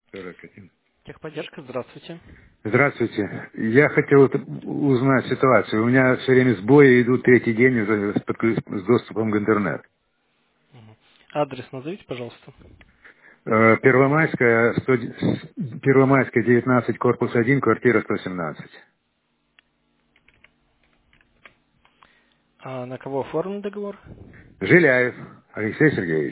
41. Техподдержка, здравствуйте. Здравствуйте. Я хотел узнать ситуацию. У меня все время сбои идут третий день уже с доступом к интернет. Мгм. Адрес назовите, пожалуйста. Первомайская, 19, корпус 1, квартира 117. А на кого оформлен договор? Жиляев Алексей Сергеевич.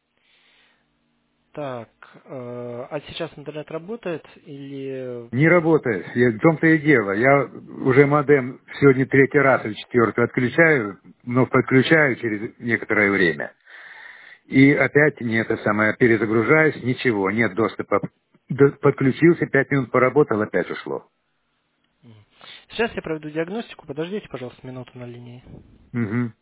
Так, а сейчас интернет работает или... Не работает. В том-то и дело. Я уже модем сегодня третий раз или четвертый отключаю, но подключаю через некоторое время. И опять не это самое, перезагружаюсь, ничего, нет доступа. Подключился, 5 минут поработал, опять ушло. Мгм. Сейчас я проведу диагностику, подождите, пожалуйста, минуту на линии. Угу.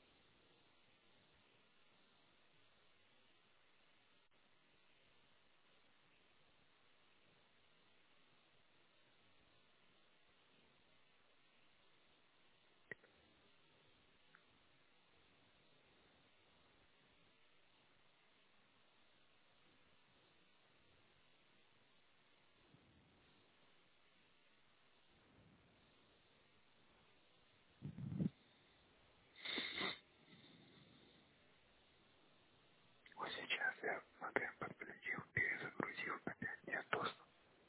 Вот сейчас я модем подключил, перезагрузил, опять нет доступа.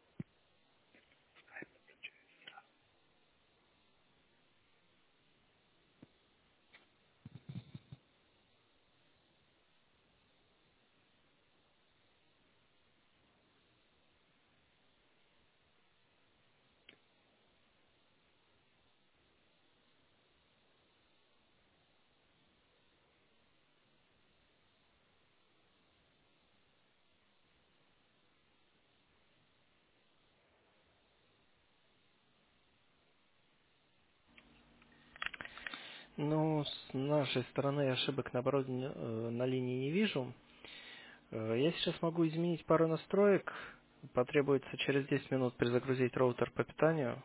Ну, с нашей стороны ошибок, наоборот, на линии не вижу. Я сейчас могу изменить пару настроек. Потребуется через 10 минут перезагрузить роутер по питанию.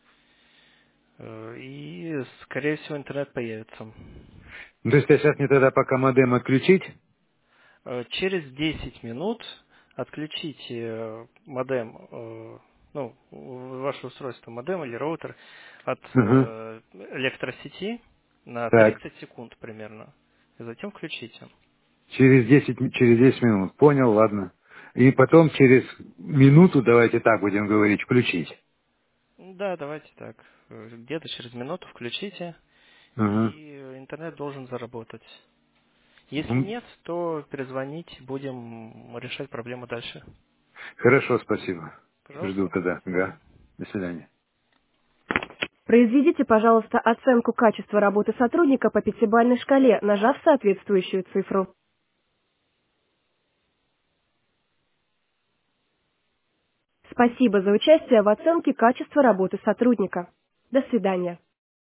И, скорее всего, интернет появится. Ну, то есть я сейчас мне тогда пока модем отключить? Через 10 минут отключите модем, ну, ваше устройство модем или роутер от Угу. электросети на Так, 30 секунд примерно. И затем включите. через 10 минут. Понял, ладно. И потом через минуту, давайте так будем говорить, включить. Да, давайте так. Где-то через минуту включите, Угу. и интернет должен заработать. Если нет, то перезвонить, будем решать проблему дальше. Хорошо, спасибо. Жду Пожалуйста, до тогда. свидания. Да. До свидания. Произведите, пожалуйста, оценку качества работы сотрудника по пятибалльной шкале, нажав соответствующую цифру. Спасибо за участие в оценке качества работы сотрудника. До свидания.